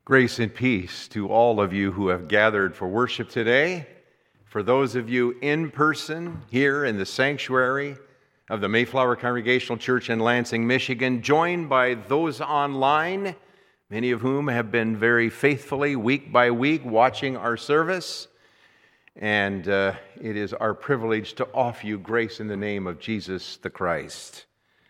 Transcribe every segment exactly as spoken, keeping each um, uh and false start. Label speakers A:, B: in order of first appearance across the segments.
A: Grace and peace to all of you who have gathered for worship today. For those of you in person here in the sanctuary of the Mayflower Congregational Church in Lansing, Michigan, joined by those online, many of whom have been very faithfully, week by week, watching our service. And uh, it is our privilege to offer you grace in the name of Jesus the Christ.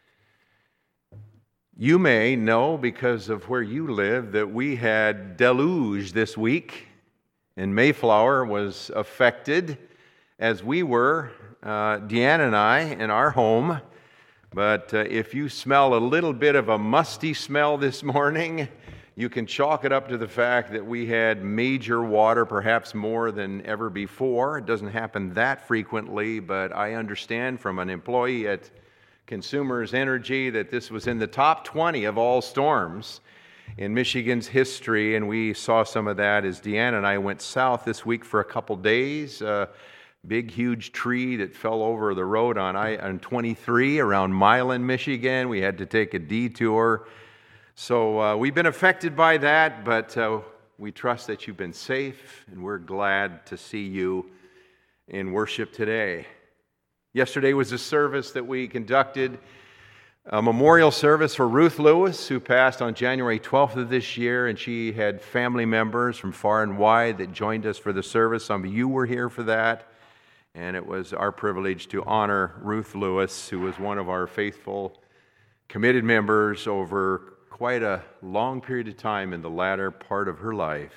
A: You may know, because of where you live, that we had deluge this week, and Mayflower was affected, as we were, uh, Deanne and I, in our home. But uh, if you smell a little bit of a musty smell this morning, you can chalk it up to the fact that we had major water, perhaps more than ever before. It doesn't happen that frequently, but I understand from an employee at Consumers Energy that this was in the top twenty of all storms in Michigan's history, and we saw some of that as Deanne and I went south this week for a couple days. Uh, big, huge tree that fell over the road on I on twenty-three around Milan, Michigan. We had to take a detour. So uh, we've been affected by that, but uh, we trust that you've been safe, and we're glad to see you in worship today. Yesterday was a service that we conducted, a memorial service for Ruth Lewis, who passed on January twelfth of this year, and she had family members from far and wide that joined us for the service. Some of you were here for that, and it was our privilege to honor Ruth Lewis, who was one of our faithful, committed members over quite a long period of time in the latter part of her life.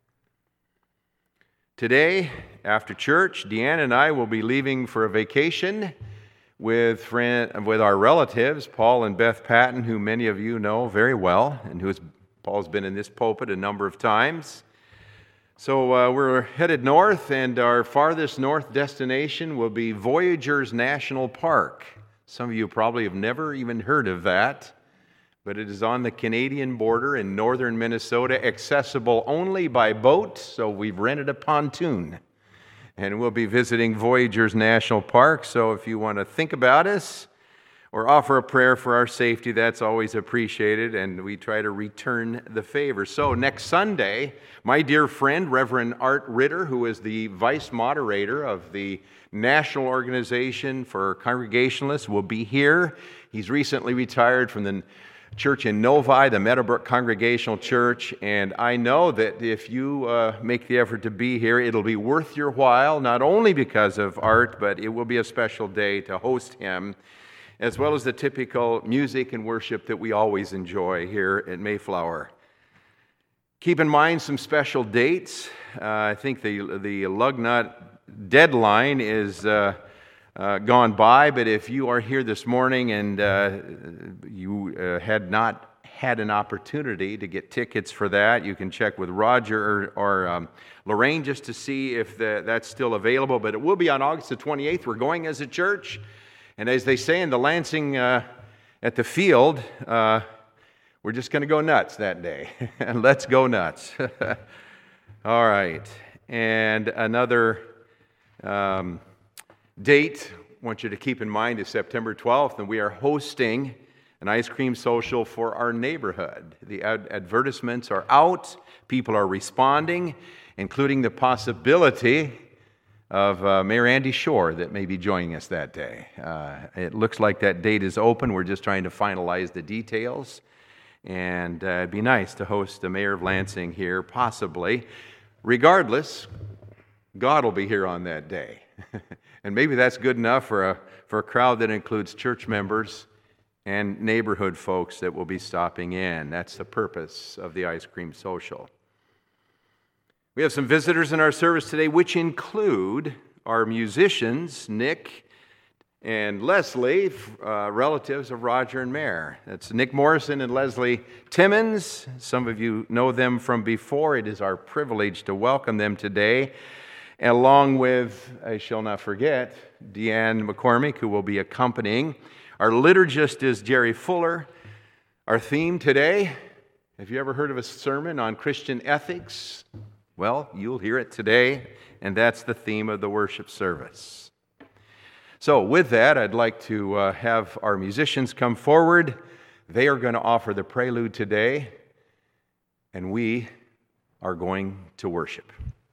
A: Today, after church, Deanne and I will be leaving for a vacation with friend, with our relatives, Paul and Beth Patton, who many of you know very well, and who has, Paul's been in this pulpit a number of times. So uh, we're headed north, and our farthest north destination will be Voyageurs National Park. Some of you probably have never even heard of that, but it is on the Canadian border in northern Minnesota, accessible only by boat, so we've rented a pontoon. And we'll be visiting Voyageurs National Park, so if you want to think about us or offer a prayer for our safety, that's always appreciated, and we try to return the favor. So next Sunday, my dear friend, Reverend Art Ritter, who is the vice moderator of the National Organization for Congregationalists, will be here. He's recently retired from the church in Novi, the Meadowbrook Congregational Church, and I know that if you uh, make the effort to be here, it'll be worth your while, not only because of Art, but it will be a special day to host him, as well as the typical music and worship that we always enjoy here at Mayflower. Keep in mind some special dates. Uh, I think the, the lug nut deadline is uh, Uh, gone by, but if you are here this morning and uh, you uh, had not had an opportunity to get tickets for that, you can check with Roger or, or um, Lorraine just to see if the, that's still available, but it will be on August the twenty-eighth. We're going as a church, and as they say in the Lansing uh, at the field, uh, we're just going to go nuts that day. And let's go nuts. All right. And another Um, date I want you to keep in mind is September twelfth, and we are hosting an ice cream social for our neighborhood. The ad- advertisements are out, people are responding, including the possibility of uh, Mayor Andy Shore that may be joining us that day. Uh, it looks like that date is open. We're just trying to finalize the details, and uh, it'd be nice to host the Mayor of Lansing here, possibly. Regardless, God will be here on that day. And maybe that's good enough for a for a crowd that includes church members and neighborhood folks that will be stopping in. That's the purpose of the ice cream social. We have some visitors in our service today, which include our musicians, Nick and Leslie, uh, relatives of Roger and Mare. That's Nick Morrison and Leslie Timmons. Some of you know them from before. It is our privilege to welcome them today, along with, I shall not forget, Deanne McCormick, who will be accompanying. Our liturgist is Jerry Fuller. Our theme today, have you ever heard of a sermon on Christian ethics? Well, you'll hear it today, and that's the theme of the worship service. So with that, I'd like to uh, have our musicians come forward. They are going to offer the prelude today, and we are going to worship.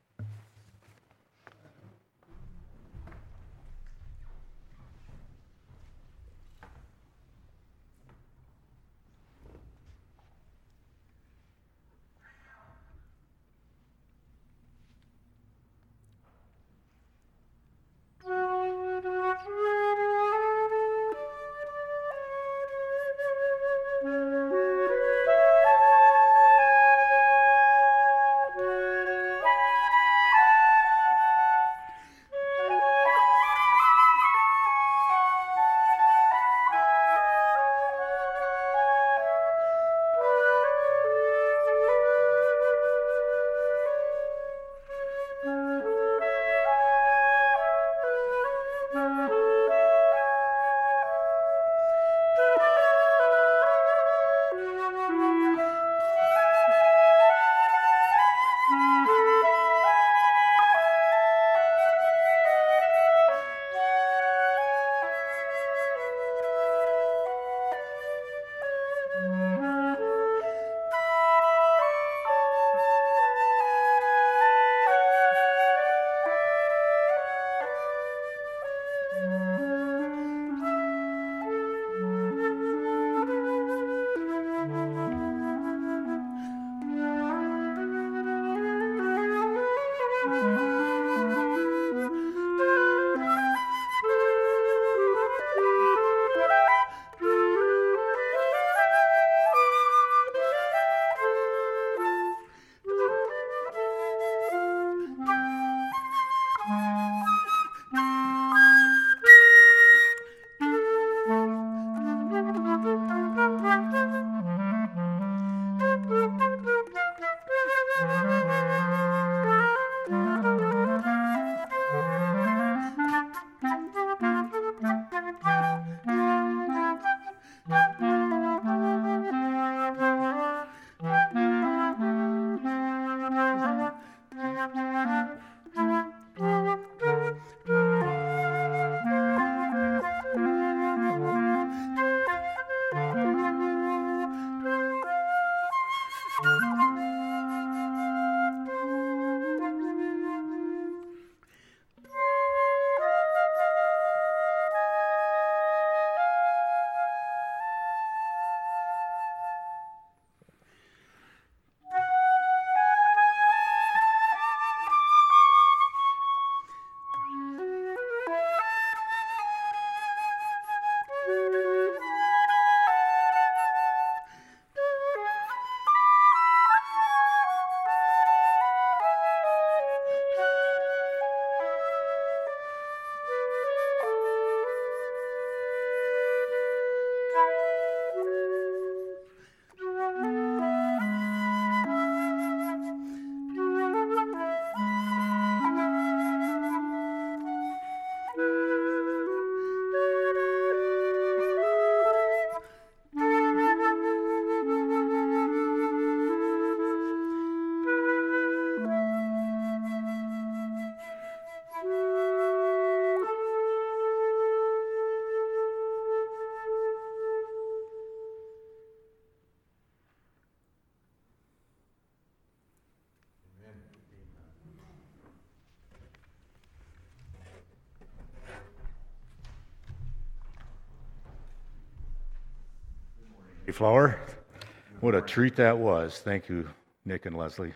B: Flower. What a treat that was. Thank you, Nick and Leslie.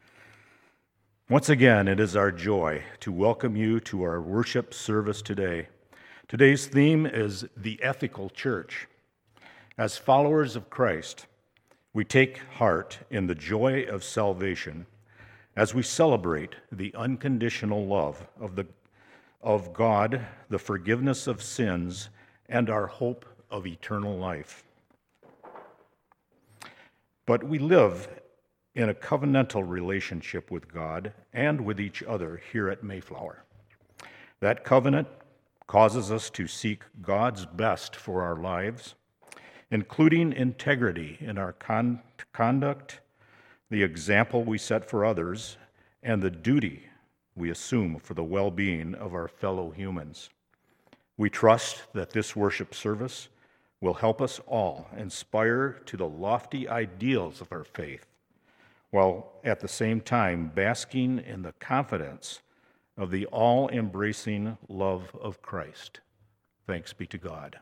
B: Once again, it is our joy to welcome you to our worship service today. Today's theme is the ethical church. As followers of Christ, we take heart in the joy of salvation as we celebrate the unconditional love of, the, of God, the forgiveness of sins, and our hope of eternal life. But we live in a covenantal relationship with God and with each other here at Mayflower. That covenant causes us to seek God's best for our lives, including integrity in our con- conduct, the example we set for others, and the duty we assume for the well-being of our fellow humans. We trust that this worship service will help us all inspire to the lofty ideals of our faith, while at the same time basking in the confidence of the all-embracing love of Christ. Thanks be to God.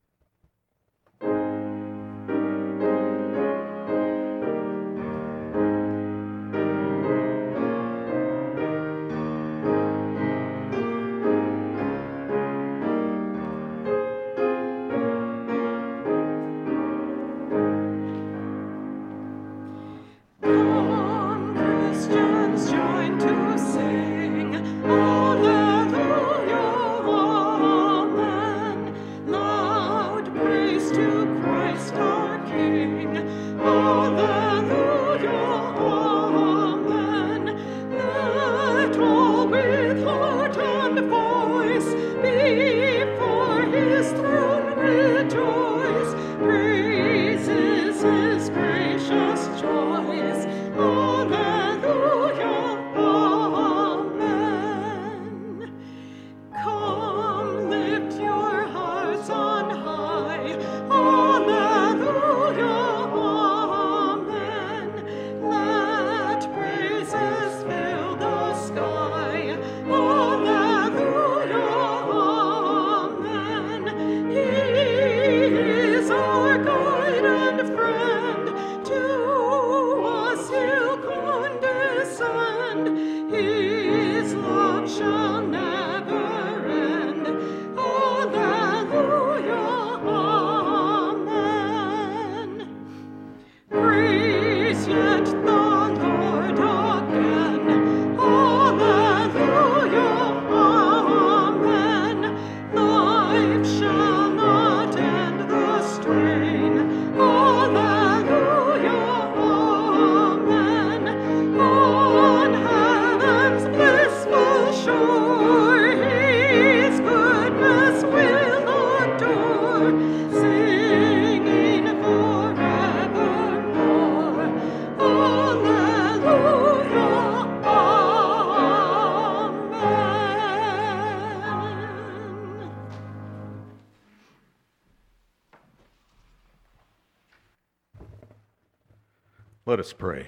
B: Let us pray.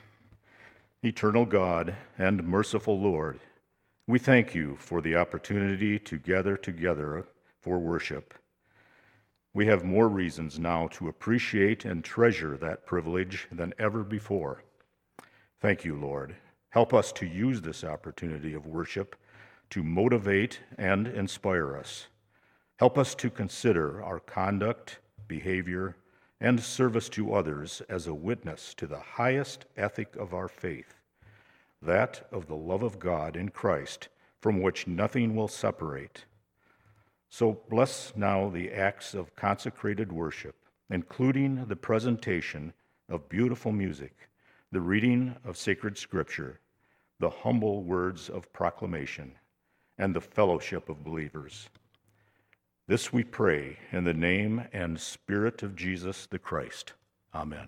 B: Eternal God and merciful Lord, we thank you for the opportunity to gather together for worship. We have more reasons now to appreciate and treasure that privilege than ever before. Thank you, Lord. Help us to use this opportunity of worship to motivate and inspire us. Help us to consider our conduct, behavior, and service to others as a witness to the highest ethic of our faith, that of the love of God in Christ, from which nothing will separate. So bless now the acts of consecrated worship, including the presentation of beautiful music, the reading of sacred scripture, the humble words of proclamation, and the fellowship of believers. This we pray in the name and Spirit of Jesus the Christ. Amen.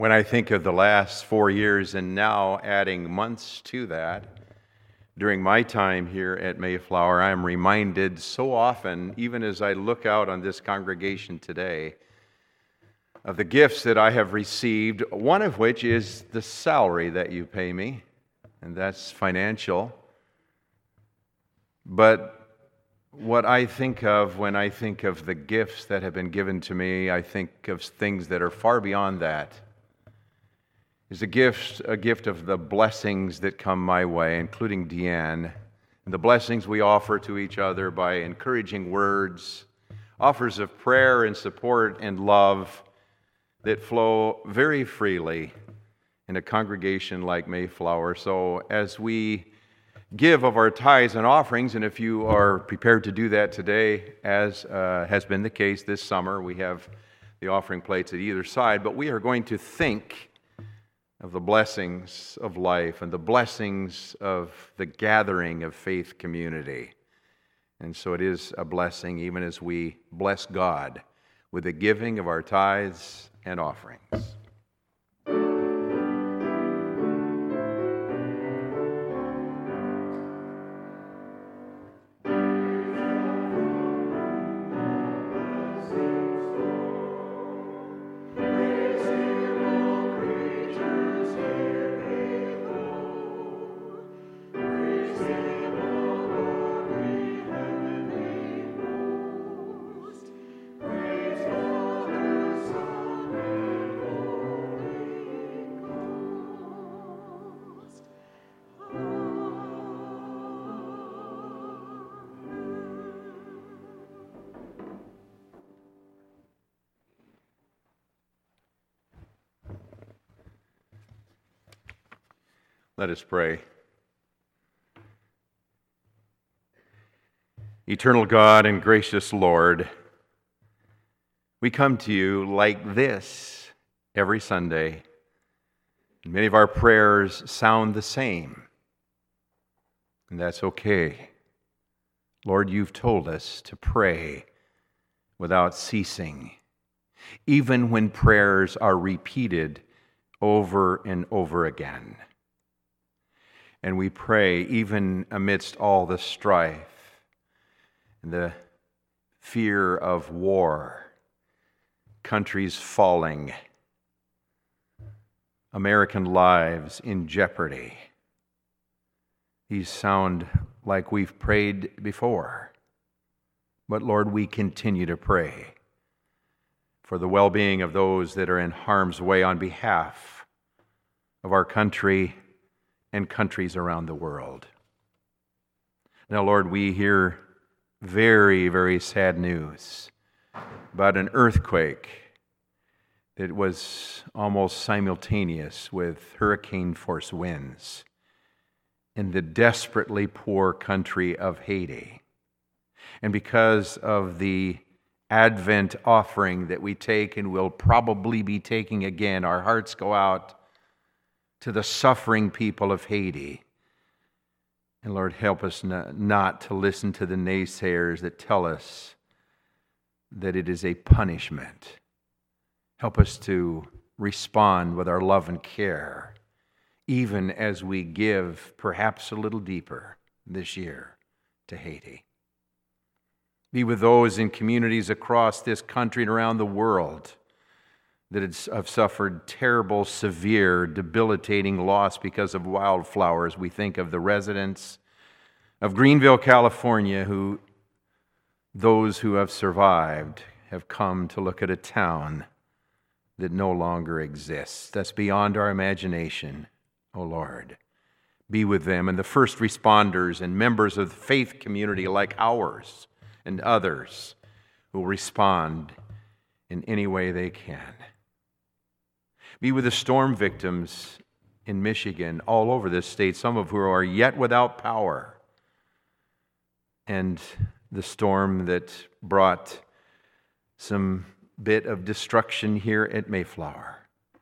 A: When I think of the last four years and now adding months to that, during my time here at Mayflower, I am reminded so often, even as I look out on this congregation today, of the gifts that I have received, one of which is the salary that you pay me, and that's financial. But what I think of when I think of the gifts that have been given to me, I think of things that are far beyond that. Is a gift, a gift of the blessings that come my way, including Deanne, and the blessings we offer to each other by encouraging words, offers of prayer and support and love that flow very freely in a congregation like Mayflower. So as we give of our tithes and offerings, and if you are prepared to do that today, as uh, has been the case this summer, we have the offering plates at either side, but we are going to think of the blessings of life and the blessings of the gathering of faith community. And so it is a blessing even as we bless God with the giving of our tithes and offerings. Let us pray. Eternal God and gracious Lord, we come to you like this every Sunday. And many of our prayers sound the same, and that's okay. Lord, you've told us to pray without ceasing, even when prayers are repeated over and over again. And we pray even amidst all the strife and the fear of war, countries falling, American lives in jeopardy. These sound like we've prayed before. But Lord, we continue to pray for the well-being of those that are in harm's way on behalf of our country and countries around the world. Now, Lord, we hear very, very sad news about an earthquake that was almost simultaneous with hurricane-force winds in the desperately poor country of Haiti. And because of the Advent offering that we take and will probably be taking again, our hearts go out to the suffering people of Haiti. And Lord, help us not to listen to the naysayers that tell us that it is a punishment. Help us to respond with our love and care, even as we give perhaps a little deeper this year to Haiti. Be with those in communities across this country and around the world that have suffered terrible, severe, debilitating loss because of wildflowers. We think of the residents of Greenville, California, who, those who have survived, have come to look at a town that no longer exists. That's beyond our imagination, O Lord. Be with them and the first responders and members of the faith community like ours and others who will respond in any way they can. Be with the storm victims in Michigan, all over this state, some of who are yet without power, and the storm that brought some bit of destruction here at Mayflower.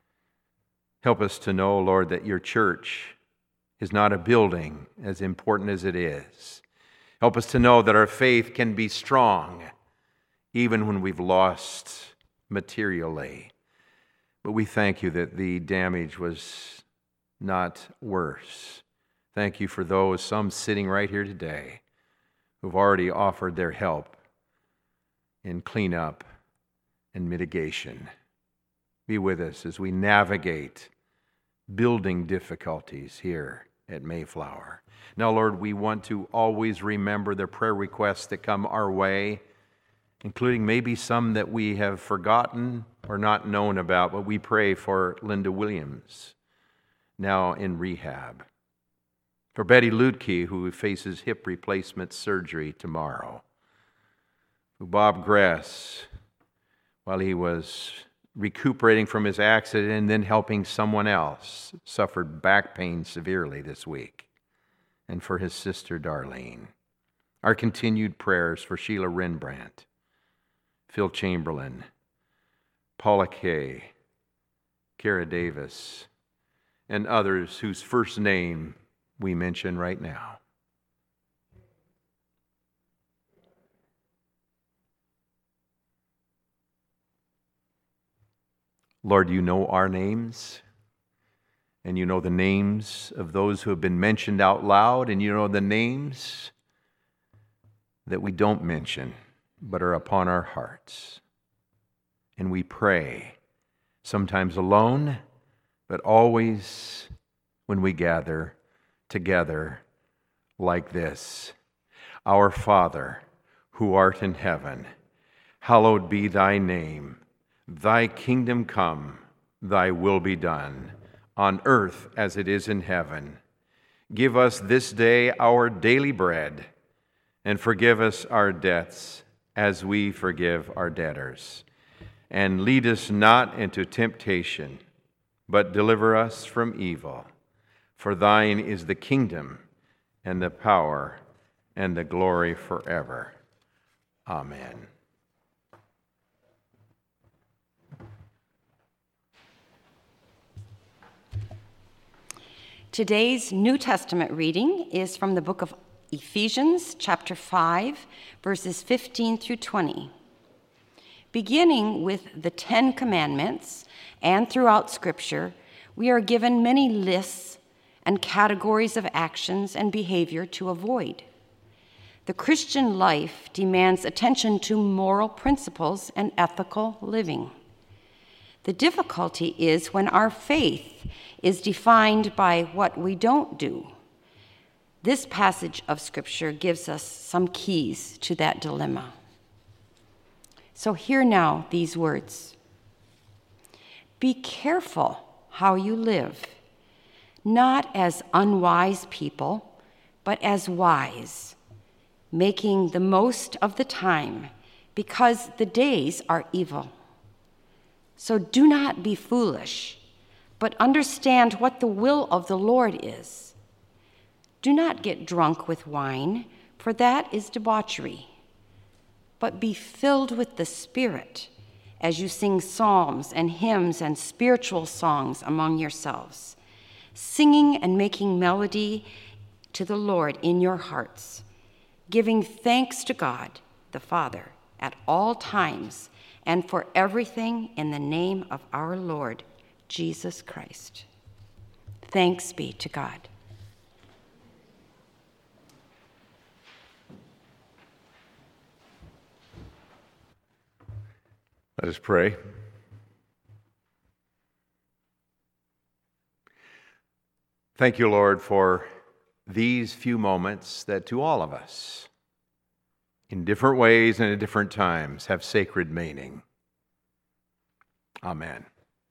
A: Help us to know, Lord, that your church is not a building as important as it is. Help us to know that our faith can be strong even when we've lost materially. But we thank you that the damage was not worse. Thank you for those, some sitting right here today, who've already offered their help in cleanup and mitigation. Be with us as we navigate building difficulties here at Mayflower. Now, Lord, we want to always remember the prayer requests that come our way, including maybe some that we have forgotten or not known about, but we pray for Linda Williams, now in rehab. For Betty Lutke, who faces hip replacement surgery tomorrow. For Bob Gress, while he was recuperating from his accident and then helping someone else, suffered back pain severely this week. And for his sister Darlene. Our continued prayers for Sheila Rembrandt, Phil Chamberlain, Paula Kay, Kara Davis, and others whose first name we mention right now. Lord, you know our names, and you know the names of those who have been mentioned out loud, and you know the names that we don't mention, but are upon our hearts. And we pray, sometimes alone, but always when we gather together like this. Our Father, who art in heaven, hallowed be thy name. Thy kingdom come, thy will be done, on earth as it is in heaven. Give us this day our daily bread, and forgive us our debts as we forgive our debtors. And lead us not into temptation, but deliver us from evil. For thine is the kingdom, and the power, and the glory forever. Amen.
C: Today's New Testament reading is from the book of Ephesians, chapter five, verses fifteen through twenty. Beginning with the Ten Commandments and throughout Scripture, we are given many lists and categories of actions and behavior to avoid. The Christian life demands attention to moral principles and ethical living. The difficulty is when our faith is defined by what we don't do. This passage of Scripture gives us some keys to that dilemma. So hear now these words. Be careful how you live, not as unwise people, but as wise, making the most of the time, because the days are evil. So do not be foolish, but understand what the will of the Lord is. Do not get drunk with wine, for that is debauchery, but be filled with the Spirit as you sing psalms and hymns and spiritual songs among yourselves, singing and making melody to the Lord in your hearts, giving thanks to God the Father at all times and for everything in the name of our Lord Jesus Christ. Thanks be to God.
A: Let us pray. Thank you, Lord, for these few moments that to all of us, in different ways and at different times, have sacred meaning. Amen.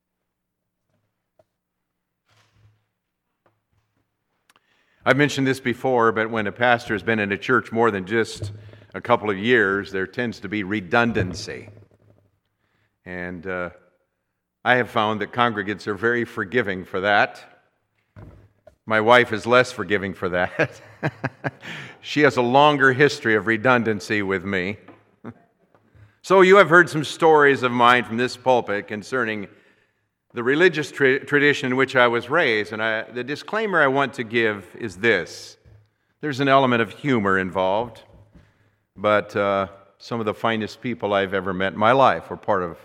A: I've mentioned this before, but when a pastor has been in a church more than just a couple of years, there tends to be redundancy. And uh, I have found that congregants are very forgiving for that. My wife is less forgiving for that. She has a longer history of redundancy with me. So you have heard some stories of mine from this pulpit concerning the religious tra- tradition in which I was raised. And I, the disclaimer I want to give is this. There's an element of humor involved, but uh, some of the finest people I've ever met in my life were part of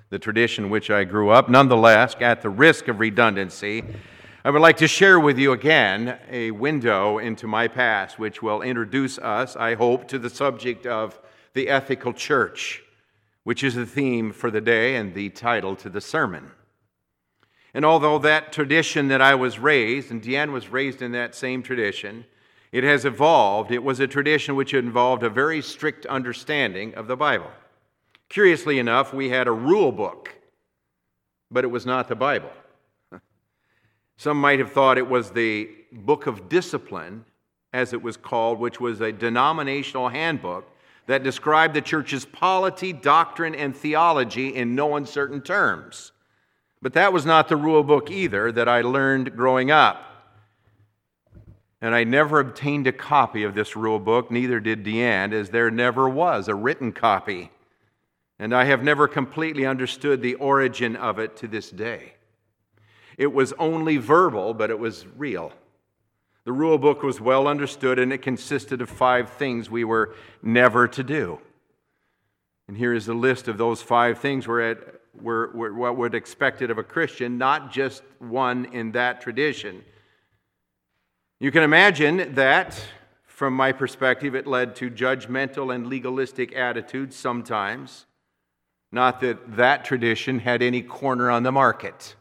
A: the tradition in which I grew up. Nonetheless, at the risk of redundancy, I would like to share with you again a window into my past, which will introduce us, I hope, to the subject of the ethical church, which is the theme for the day and the title to the sermon. And although that tradition that I was raised, and Deanne was raised in that same tradition, it has evolved. It was a tradition which involved a very strict understanding of the Bible. Curiously enough, we had a rule book, but it was not the Bible. Some might have thought it was the Book of Discipline, as it was called, which was a denominational handbook that described the church's polity, doctrine, and theology in no uncertain terms. But that was not the rule book either that I learned growing up. And I never obtained a copy of this rule book, neither did Deanne, as there never was a written copy. And I have never completely understood the origin of it to this day. It was only verbal, but it was real. The rule book was well understood, and it consisted of five things we were never to do. And here is the list of those five things we're at, were, were what was expected of a Christian, not just one in that tradition. You can imagine that, from my perspective, it led to judgmental and legalistic attitudes sometimes. Not that that tradition had any corner on the market.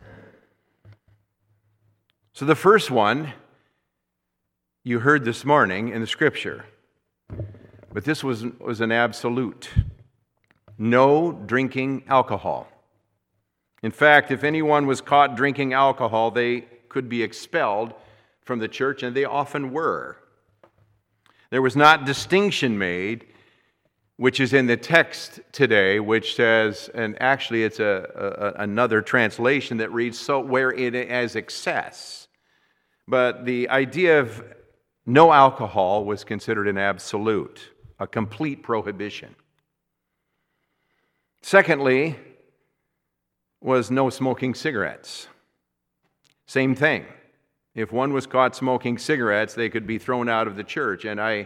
A: So the first one you heard this morning in the Scripture, but this was, was an absolute. No drinking alcohol. In fact, if anyone was caught drinking alcohol, they could be expelled from the church, and they often were. There was not distinction made, which is in the text today, which says, and actually it's a, a another translation that reads, so where it as excess. But the idea of no alcohol was considered an absolute, a complete prohibition. Secondly, was no smoking cigarettes. Same thing. If one was caught smoking cigarettes, they could be thrown out of the church. And I,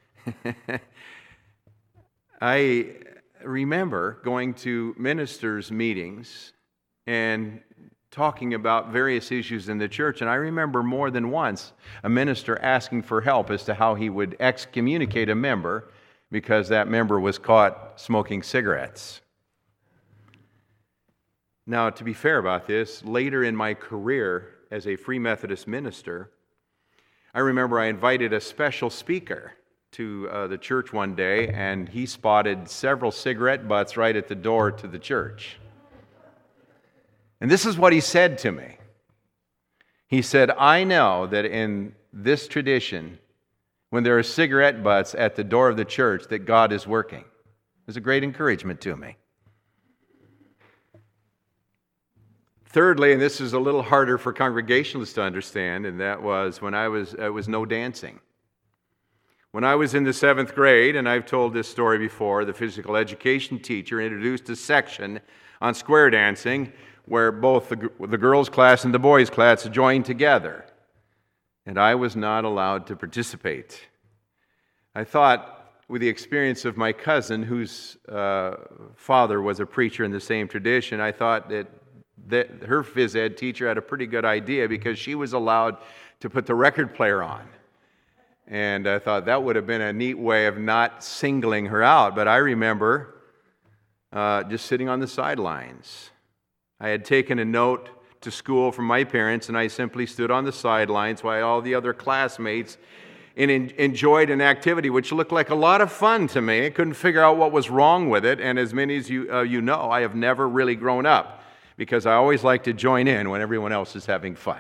A: I remember going to ministers' meetings and talking about various issues in the church, and I remember more than once a minister asking for help as to how he would excommunicate a member because that member was caught smoking cigarettes. Now, to be fair about this, later in my career as a Free Methodist minister, I remember I invited a special speaker to uh, the church one day, and he spotted several cigarette butts right at the door to the church. And this is what he said to me. He said, I know that in this tradition, when there are cigarette butts at the door of the church, that God is working. It was a great encouragement to me. Thirdly, and this is a little harder for congregationalists to understand, and that was when I was, it was no dancing. When I was in the seventh grade, and I've told this story before, the physical education teacher introduced a section on square dancing where both the, the girls' class and the boys' class joined together. And I was not allowed to participate. I thought, with the experience of my cousin, whose uh, father was a preacher in the same tradition, I thought that, that her phys ed teacher had a pretty good idea because she was allowed to put the record player on. And I thought that would have been a neat way of not singling her out. But I remember uh, just sitting on the sidelines. I had taken a note to school from my parents, and I simply stood on the sidelines while all the other classmates in, in, enjoyed an activity which looked like a lot of fun to me. I couldn't figure out what was wrong with it, and as many as you, uh, you know, I have never really grown up because I always like to join in when everyone else is having fun.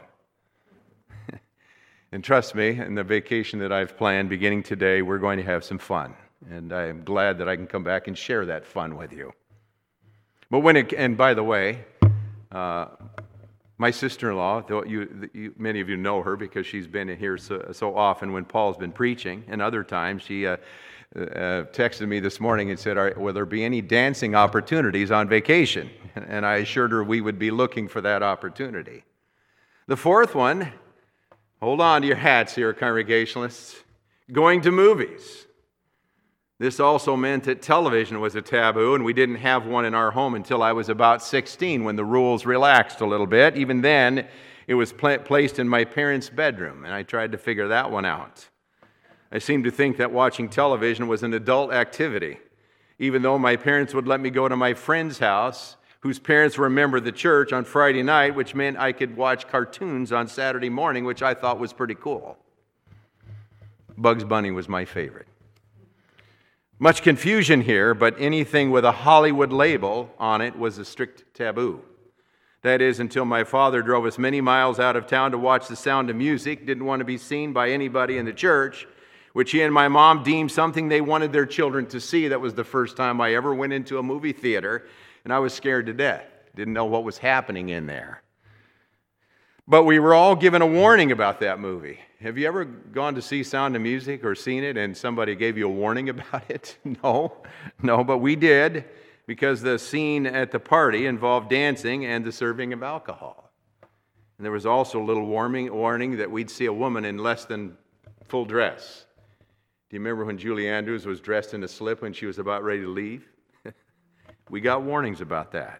A: And trust me, in the vacation that I've planned beginning today, we're going to have some fun. And I am glad that I can come back and share that fun with you. But when it, and by the way, uh, my sister-in-law, though you, you, many of you know her because she's been in here so, so often when Paul's been preaching, and other times she uh, uh, texted me this morning and said, will there be any dancing opportunities on vacation? And I assured her we would be looking for that opportunity. The fourth one, hold on to your hats here, Congregationalists, going to movies. This also meant that television was a taboo, and we didn't have one in our home until I was about sixteen, when the rules relaxed a little bit. Even then, it was pla- placed in my parents' bedroom, and I tried to figure that one out. I seemed to think that watching television was an adult activity, even though my parents would let me go to my friend's house, whose parents were a member of the church, on Friday night, which meant I could watch cartoons on Saturday morning, which I thought was pretty cool. Bugs Bunny was my favorite. Much confusion here, but anything with a Hollywood label on it was a strict taboo. That is, until my father drove us many miles out of town to watch The Sound of Music, didn't want to be seen by anybody in the church, which he and my mom deemed something they wanted their children to see. That was the first time I ever went into a movie theater, and I was scared to death. Didn't know what was happening in there. But we were all given a warning about that movie. Have you ever gone to see Sound of Music or seen it and somebody gave you a warning about it? No, no, but we did, because the scene at the party involved dancing and the serving of alcohol. And there was also a little warning, warning that we'd see a woman in less than full dress. Do you remember when Julie Andrews was dressed in a slip when she was about ready to leave? We got warnings about that.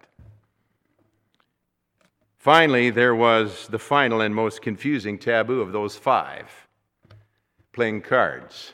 A: Finally, there was the final and most confusing taboo of those five: playing cards.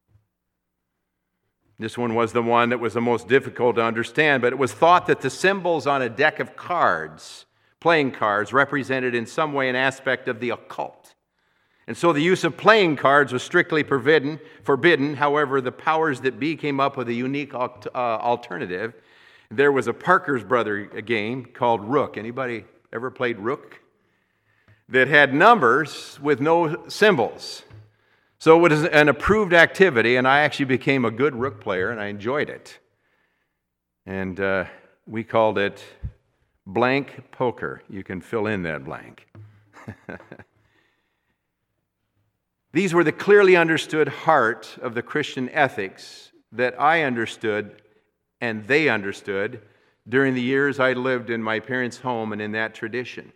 A: This one was the one that was the most difficult to understand, but it was thought that the symbols on a deck of cards, playing cards, represented in some way an aspect of the occult. And so the use of playing cards was strictly forbidden. forbidden. However, the powers that be came up with a unique uh, alternative. There was a Parker's Brother game called Rook. Anybody ever played Rook? That had numbers with no symbols. So it was an approved activity, and I actually became a good Rook player, and I enjoyed it. And uh, we called it blank poker. You can fill in that blank. These were the clearly understood heart of the Christian ethics that I understood and they understood during the years I lived in my parents' home and in that tradition.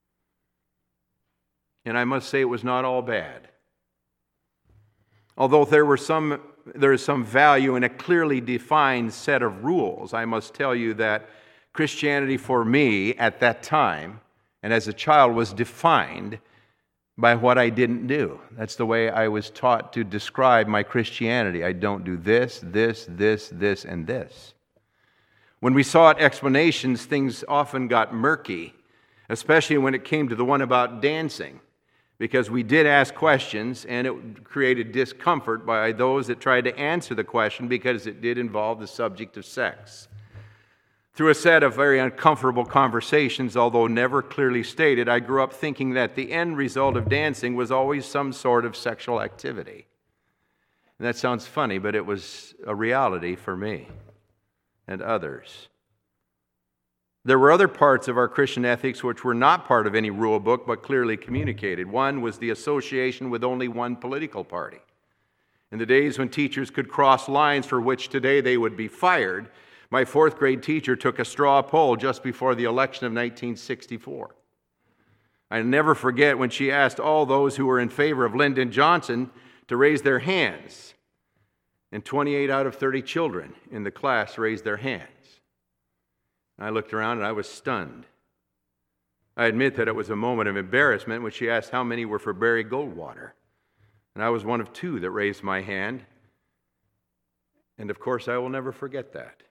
A: And I must say it was not all bad. Although there were some, there is some value in a clearly defined set of rules, I must tell you that Christianity for me at that time and as a child was defined by what I didn't do. That's the way I was taught to describe my Christianity. I don't do this, this, this, this, and this. When we sought explanations, things often got murky, especially when it came to the one about dancing, because we did ask questions, and it created discomfort by those that tried to answer the question because it did involve the subject of sex. Through a set of very uncomfortable conversations, although never clearly stated, I grew up thinking that the end result of dancing was always some sort of sexual activity. And that sounds funny, but it was a reality for me and others. There were other parts of our Christian ethics which were not part of any rule book, but clearly communicated. One was the association with only one political party. In the days when teachers could cross lines for which today they would be fired, my fourth grade teacher took a straw poll just before the election of nineteen sixty-four. I'll never forget when she asked all those who were in favor of Lyndon Johnson to raise their hands. And twenty-eight out of thirty children in the class raised their hands. I looked around and I was stunned. I admit that it was a moment of embarrassment when she asked how many were for Barry Goldwater. And I was one of two that raised my hand. And of course, I will never forget that.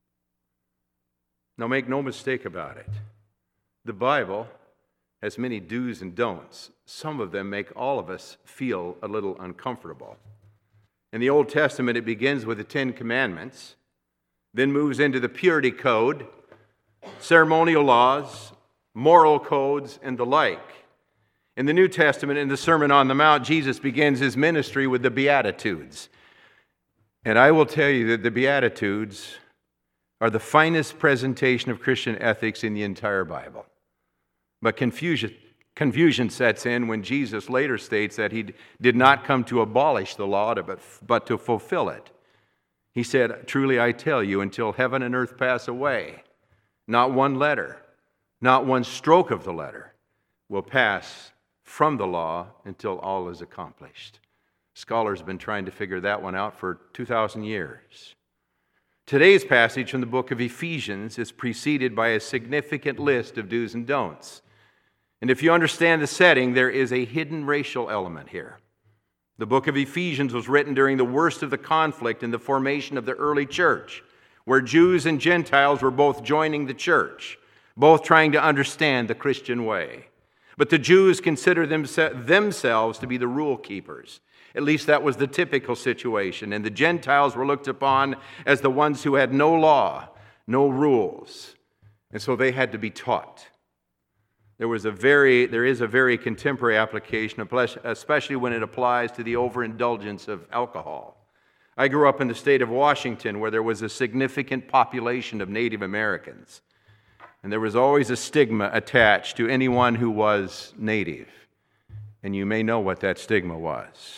A: Now, make no mistake about it. The Bible has many do's and don'ts. Some of them make all of us feel a little uncomfortable. In the Old Testament, it begins with the Ten Commandments, then moves into the purity code, ceremonial laws, moral codes, and the like. In the New Testament, in the Sermon on the Mount, Jesus begins his ministry with the Beatitudes. And I will tell you that the Beatitudes are the finest presentation of Christian ethics in the entire Bible. But confusion, confusion sets in when Jesus later states that he did not come to abolish the law, but, but to fulfill it. He said, "Truly I tell you, until heaven and earth pass away, not one letter, not one stroke of the letter will pass from the law until all is accomplished." Scholars have been trying to figure that one out for two thousand years. Today's passage from the book of Ephesians is preceded by a significant list of do's and don'ts. And if you understand the setting, there is a hidden racial element here. The book of Ephesians was written during the worst of the conflict in the formation of the early church, where Jews and Gentiles were both joining the church, both trying to understand the Christian way. But the Jews considered themse- themselves to be the rule keepers. At least that was the typical situation. And the Gentiles were looked upon as the ones who had no law, no rules. And so they had to be taught. There was a very, there is a very contemporary application, especially when it applies to the overindulgence of alcohol. I grew up in the state of Washington, where there was a significant population of Native Americans. And there was always a stigma attached to anyone who was Native. And you may know what that stigma was.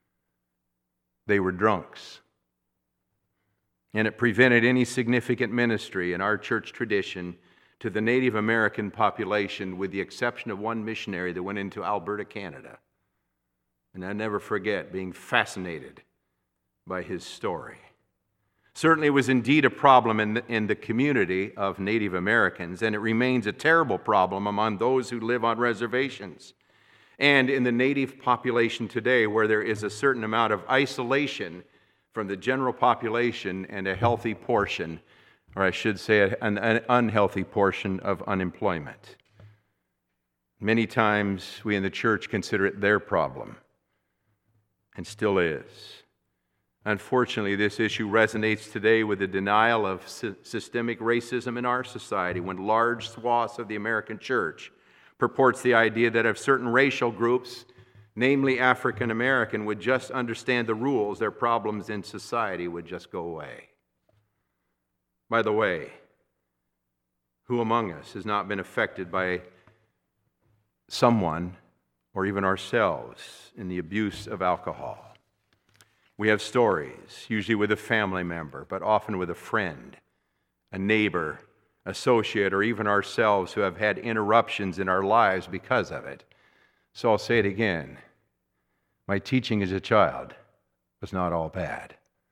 A: They were drunks. And it prevented any significant ministry in our church tradition to the Native American population, with the exception of one missionary that went into Alberta, Canada. And I never forget being fascinated by his story. Certainly it was indeed a problem in the, in the community of Native Americans, and it remains a terrible problem among those who live on reservations. And in the Native population today, where there is a certain amount of isolation from the general population and a healthy portion, or I should say an, an unhealthy portion of unemployment. Many times we in the church consider it their problem, and still is. Unfortunately, this issue resonates today with the denial of sy- systemic racism in our society, when large swaths of the American church purports the idea that if certain racial groups, namely African American, would just understand the rules, their problems in society would just go away. By the way, who among us has not been affected by someone or even ourselves in the abuse of alcohol? We have stories, usually with a family member, but often with a friend, a neighbor, associate, or even ourselves, who have had interruptions in our lives because of it. So I'll say it again. My teaching as a child was not all bad.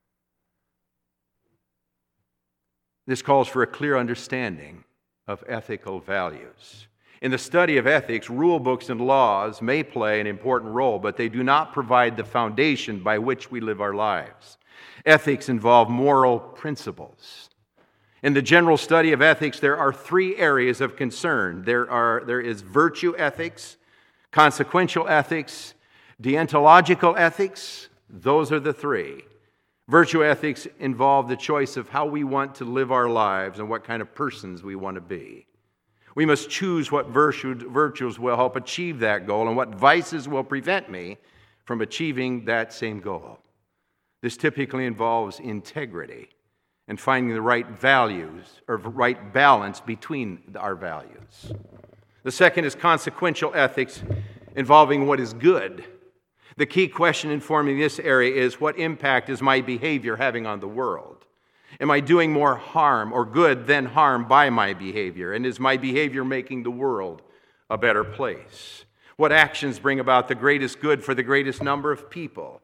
A: This calls for a clear understanding of ethical values. In the study of ethics, rule books and laws may play an important role, but they do not provide the foundation by which we live our lives. Ethics involve moral principles. In the general study of ethics, there are three areas of concern. There are, there is virtue ethics, consequential ethics, deontological ethics. Those are the three. Virtue ethics involve the choice of how we want to live our lives and what kind of persons we want to be. We must choose what virtue, virtues will help achieve that goal and what vices will prevent me from achieving that same goal. This typically involves integrity and finding the right values or right balance between our values. The second is consequential ethics, involving what is good. The key question informing this area is, what impact is my behavior having on the world? Am I doing more harm or good than harm by my behavior? And is my behavior making the world a better place? What actions bring about the greatest good for the greatest number of people?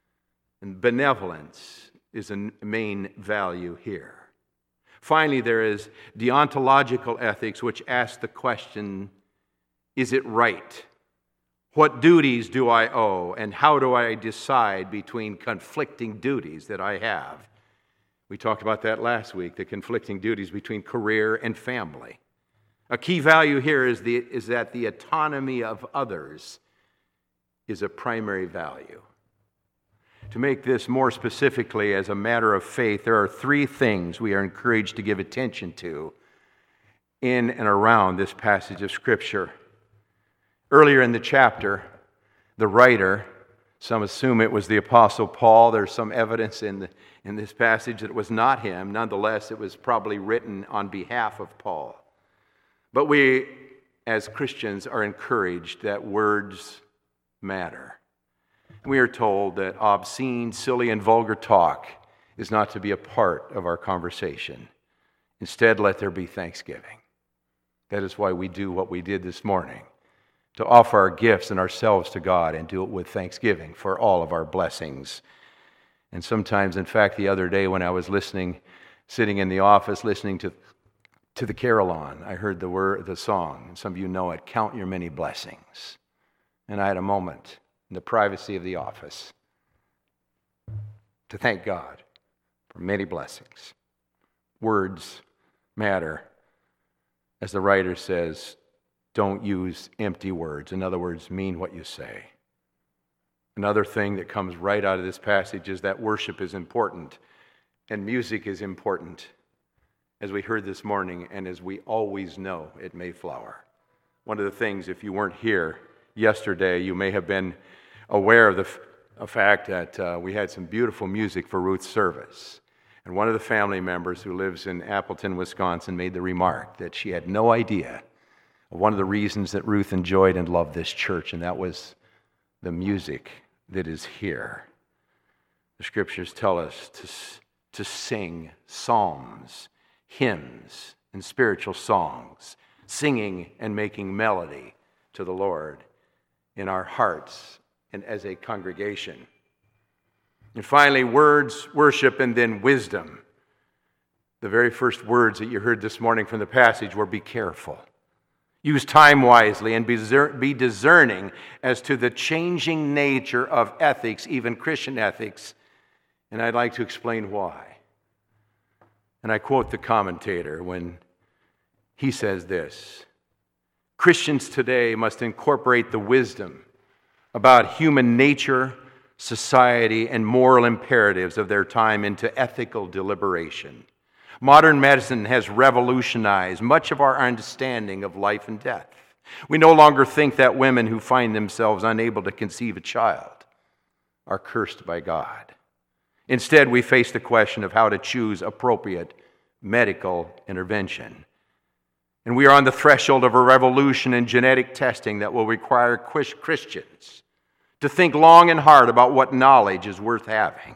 A: And benevolence is a main value here. Finally, there is deontological ethics, which asks the question, is it right? What duties do I owe, and how do I decide between conflicting duties that I have? We talked about that last week, the conflicting duties between career and family. A key value here is, the, is that the autonomy of others is a primary value. To make this more specifically as a matter of faith, there are three things we are encouraged to give attention to in and around this passage of Scripture. Earlier in the chapter, the writer, some assume it was the Apostle Paul. There's some evidence in, the, in this passage that it was not him. Nonetheless, it was probably written on behalf of Paul. But we, as Christians, are encouraged that words matter. We are told that obscene, silly, and vulgar talk is not to be a part of our conversation. Instead, let there be thanksgiving. That is why we do what we did this morning. to offer our gifts and ourselves to God and do it with thanksgiving for all of our blessings. And sometimes, in fact, the other day when I was listening, sitting in the office listening to, to the carillon, I heard the word, the song, and some of you know it, Count Your Many Blessings. And I had a moment in the privacy of the office to thank God for many blessings. Words matter. As the writer says, don't use empty words. In other words, mean what you say. Another thing that comes right out of this passage is that worship is important and music is important, as we heard this morning and as we always know at Mayflower. One of the things, if you weren't here yesterday, you may have been aware of the f- a fact that uh, we had some beautiful music for Ruth's service. And one of the family members who lives in Appleton, Wisconsin, made the remark that she had no idea of one of the reasons that Ruth enjoyed and loved this church, and that was the music that is here. The scriptures tell us to, to sing psalms, hymns, and spiritual songs, singing and making melody to the Lord in our hearts and as a congregation. And finally, words, worship, and then wisdom. The very first words that you heard this morning from the passage were, be careful. Use time wisely and be discerning as to the changing nature of ethics, even Christian ethics. And I'd like to explain why. And I quote the commentator when he says this: Christians today must incorporate the wisdom about human nature, society, and moral imperatives of their time into ethical deliberation. Modern medicine has revolutionized much of our understanding of life and death. We no longer think that women who find themselves unable to conceive a child are cursed by God. Instead, we face the question of how to choose appropriate medical intervention. And we are on the threshold of a revolution in genetic testing that will require Christians to think long and hard about what knowledge is worth having.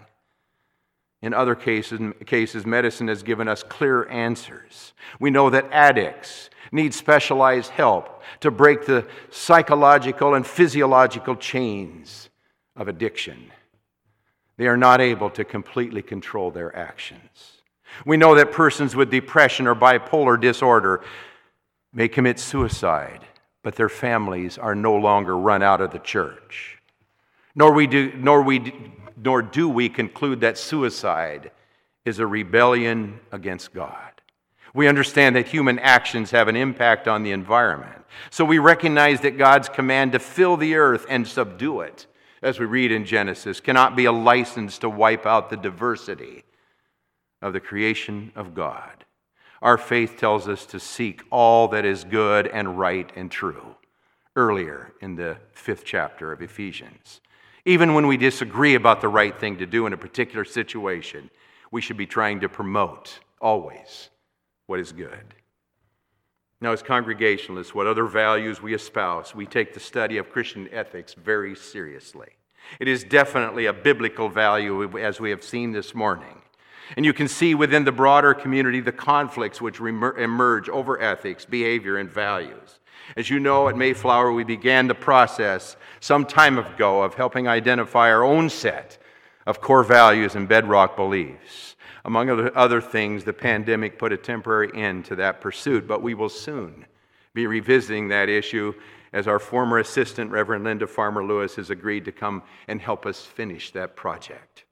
A: In other cases, cases, medicine has given us clear answers. We know that addicts need specialized help to break the psychological and physiological chains of addiction. They are not able to completely control their actions. We know that persons with depression or bipolar disorder may commit suicide, but their families are no longer run out of the church. Nor we do, nor we, nor do we conclude that suicide is a rebellion against God. We understand that human actions have an impact on the environment. So we recognize that God's command to fill the earth and subdue it, as we read in Genesis, cannot be a license to wipe out the diversity of the creation of God. Our faith tells us to seek all that is good and right and true, earlier in the fifth chapter of Ephesians. Even when we disagree about the right thing to do in a particular situation, we should be trying to promote, always, what is good. Now, as Congregationalists, what other values we espouse, we take the study of Christian ethics very seriously. It is definitely a biblical value, as we have seen this morning. And you can see within the broader community the conflicts which emerge over ethics, behavior, and values. As you know, at Mayflower, we began the process some time ago of helping identify our own set of core values and bedrock beliefs. Among other things, the pandemic put a temporary end to that pursuit, but we will soon be revisiting that issue as our former assistant, Reverend Linda Farmer-Lewis, has agreed to come and help us finish that project.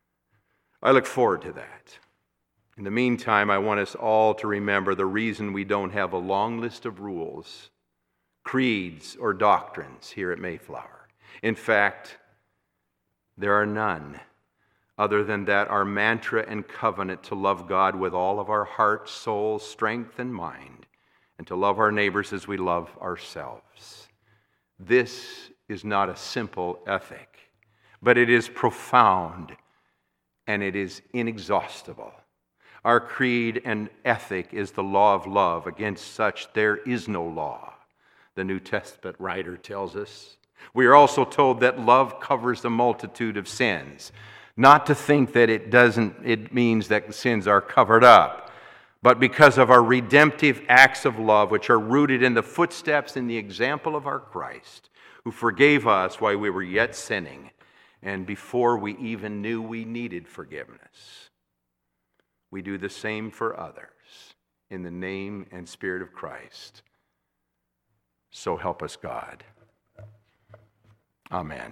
A: I look forward to that. In the meantime, I want us all to remember the reason we don't have a long list of rules, creeds, or doctrines here at Mayflower. In fact, there are none other than that our mantra and covenant to love God with all of our heart, soul, strength, and mind, and to love our neighbors as we love ourselves. This is not a simple ethic, but it is profound and it is inexhaustible. Our creed and ethic is the law of love. Against such there is no law, the New Testament writer tells us. We are also told that love covers the multitude of sins. Not to think that it doesn't, it means that sins are covered up, but because of our redemptive acts of love, which are rooted in the footsteps and the example of our Christ, who forgave us while we were yet sinning and before we even knew we needed forgiveness. We do the same for others in the name and Spirit of Christ. So help us, God. Amen.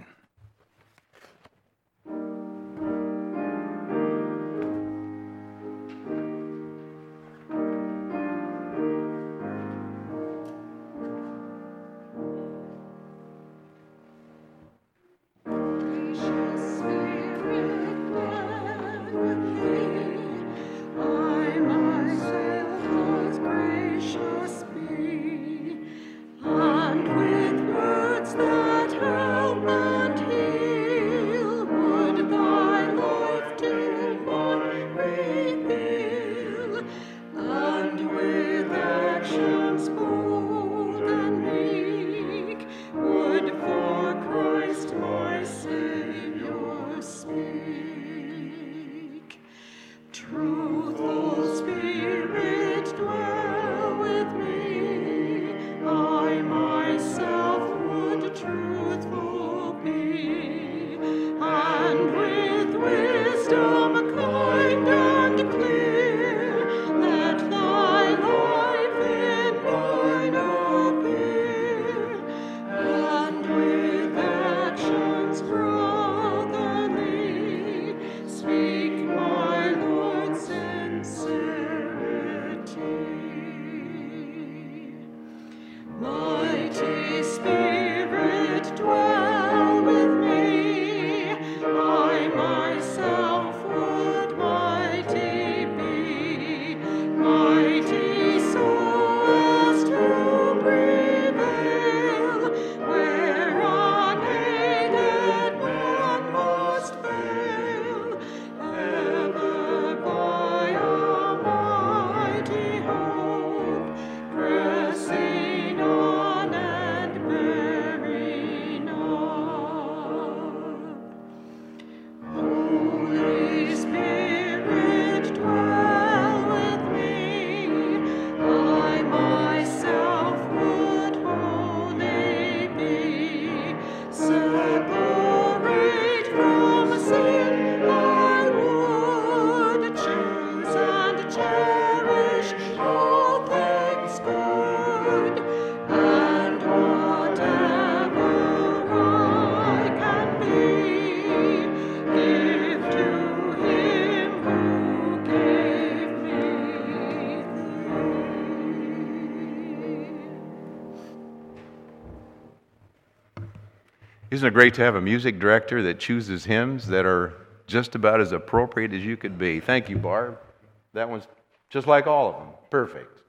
A: Isn't it great to have a music director that chooses hymns that are just about as appropriate as you could be? Thank you, Barb. That one's just like all of them. Perfect.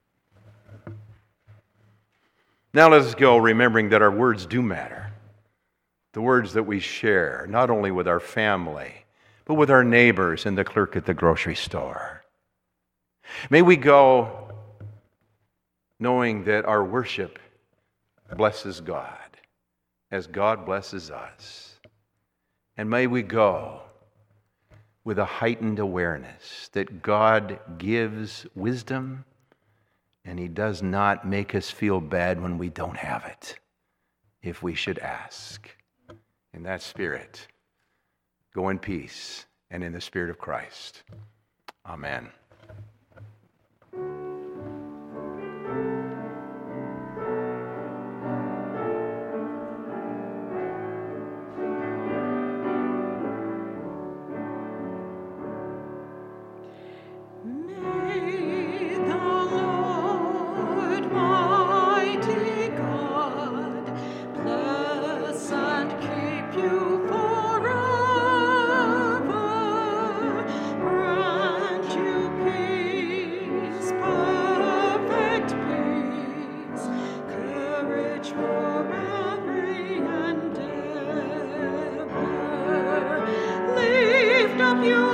A: Now let us go remembering that our words do matter. The words that we share, not only with our family, but with our neighbors and the clerk at the grocery store. May we go knowing that our worship blesses God as God blesses us. And may we go with a heightened awareness that God gives wisdom and He does not make us feel bad when we don't have it, if we should ask. In that spirit, go in peace and in the Spirit of Christ. Amen.
D: You